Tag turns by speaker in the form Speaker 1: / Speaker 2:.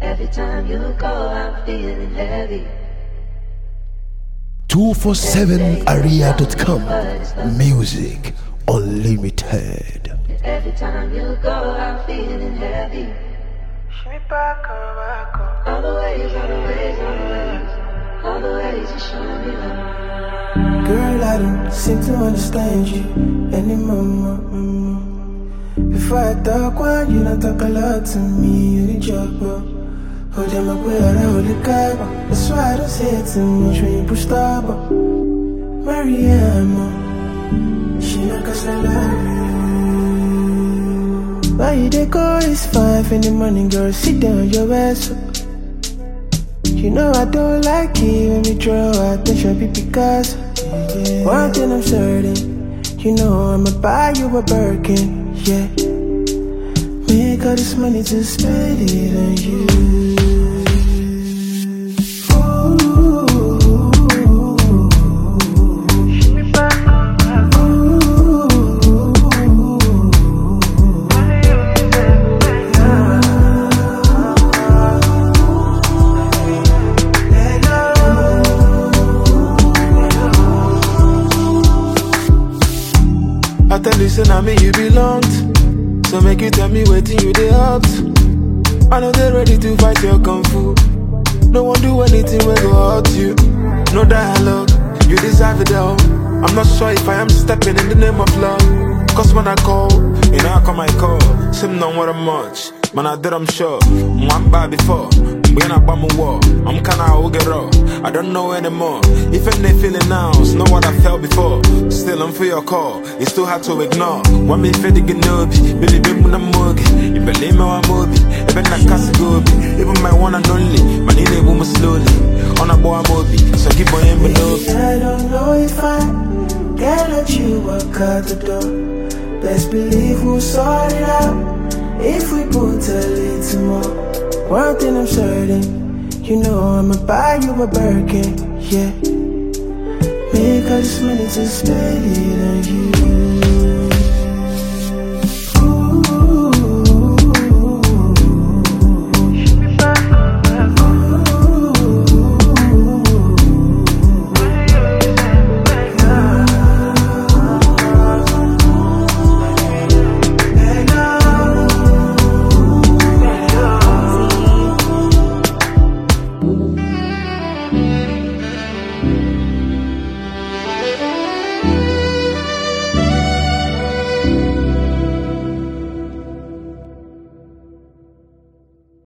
Speaker 1: Every time you go, I'm feeling heavy.
Speaker 2: 247area.com. Music Unlimited.
Speaker 1: Every time you go, I'm feeling heavy. All the ways, all the ways, all the ways, all the ways you show me love.
Speaker 3: Girl, I don't seem to understand you anymore. Before I talk one, you don't talk a lot to me. You the job, hold them up with her, hold the guy. That's why I don't say it too much when you push stop. Mariama, she like us, I love you. Why you dey go? It's 5 in the morning, girl. Sit down, your ass up. You know I don't like it when we draw attention, be because one thing I'm certain, you know I'ma buy you a Birkin, yeah. Make all this money to spend it on you.
Speaker 4: I tell you, say, I mean you belonged. So make you tell me waiting you they up. I know they're ready to fight your kung fu. No one do anything when go hurt you. No dialogue, you deserve it though. I'm not sure if I am stepping in the name of love. Cause when I call, you know I come I call. Sim don't want much, man I did I'm sure. I'm bad before, when I bomb a wall. I'm kinda old raw, I don't know anymore. If any feeling now, it's not what I felt before. Still I'm for your call, it's too hard to ignore. Want me fed the gnobi, Billy Bim when I'm muggy. You believe me I'm moby, even I can't go. Even my one and only, my name woman slowly. On a boy moby, so keep on him below.
Speaker 3: I don't know if I can let you walk out the door. Best believe we'll sort it out if we put a little more. One thing I'm certain, you know I'ma buy you a Birkin, yeah. Make all this money to spend it on you.